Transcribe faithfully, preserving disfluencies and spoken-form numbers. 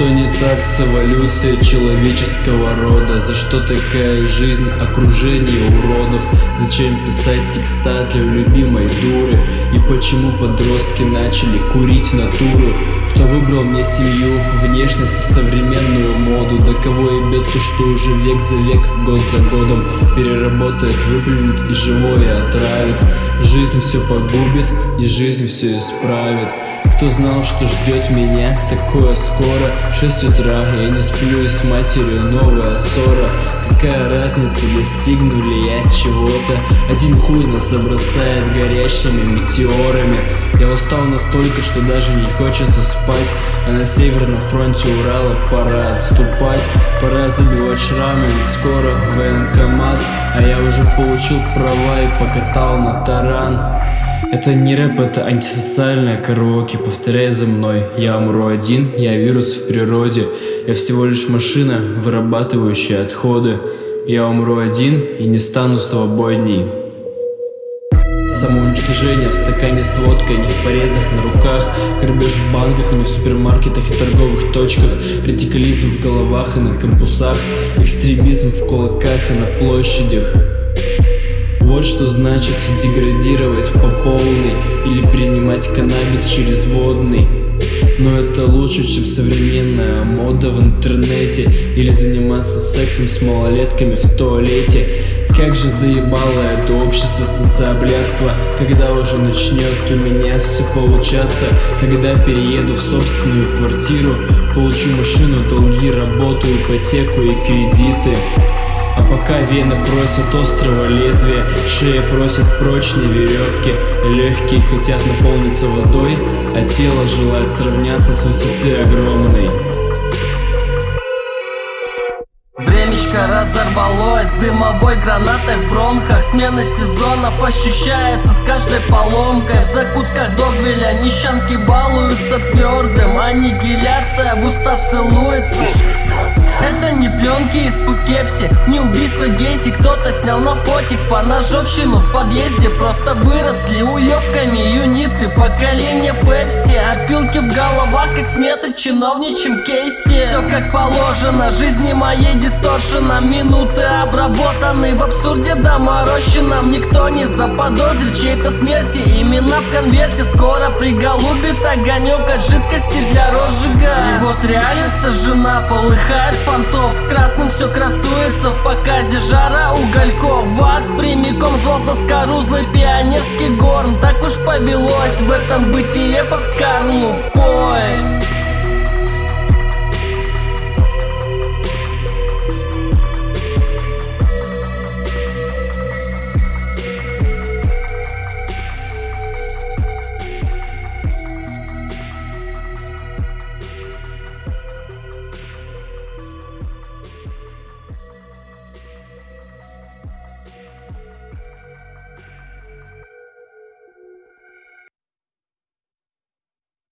Что не так с эволюцией человеческого рода? За что такая жизнь, окружение уродов? Зачем писать текста для любимой дуры? И почему подростки начали курить натуру? Кто выбрал мне семью, внешность и современную моду? Да кого ебет то, что уже век за век, год за годом переработает, выплюнет и живое отравит. Жизнь все погубит и жизнь все исправит. Кто знал, что ждет меня такое скоро? Шесть утра, я не сплю, и с матерью новая ссора. Какая разница, достигну ли я чего-то? Один хуй нас бросает горящими метеорами. Я устал настолько, что даже не хочется спать. А на северном фронте Урала пора отступать. Пора забивать шрамы, ведь скоро военкомат. А я уже получил права и покатал на таран. Это не рэп, это антисоциальное караоке. Повторяй за мной. Я умру один, я вирус в природе. Я всего лишь машина, вырабатывающая отходы. Я умру один и не стану свободней. Самоуничтожение в стакане с водкой, не в порезах на руках. Грабеж в банках, а не в супермаркетах и торговых точках. Радикализм в головах и на кампусах. Экстремизм в кулаках и на площадях. Вот что значит деградировать по полной или принимать каннабис через водный. Но это лучше, чем современная мода в интернете или заниматься сексом с малолетками в туалете. Как же заебало это общество социоблядства. Когда уже начнет у меня все получаться? Когда перееду в собственную квартиру, получу машину, долги, работу, ипотеку и кредиты. А пока вены просят острого лезвия, шея просит прочной веревки, легкие хотят наполниться водой, а тело желает сравняться с высоты огромной. Времечко разорвалось дымовой гранатой в бронхах. Смена сезонов ощущается с каждой поломкой. В закутках Догвилля нищанки балуются твердым. Аннигиляция в уста целуется. Это не пленки из Пукепси, не убийство Гейси. Кто-то снял на фотик по ножовщину в подъезде. Просто выросли уёбками юниты поколения Пепси. Опилки в головах, как сметы чиновничьим кейсе. Все как положено, жизни моей дисторшена. Минуты обработаны в абсурде доморощенном. Никто не заподозрит чьей-то смерти. Имена в конверте скоро приголубит огонек от жидкости для розжига. И вот реальность сожжена, полыхает фантов. Красным все красуется в показе жара угольков. В ад прямиком звал заскорузлый пионерский горн. Так уж повелось в этом бытие под скорлупой.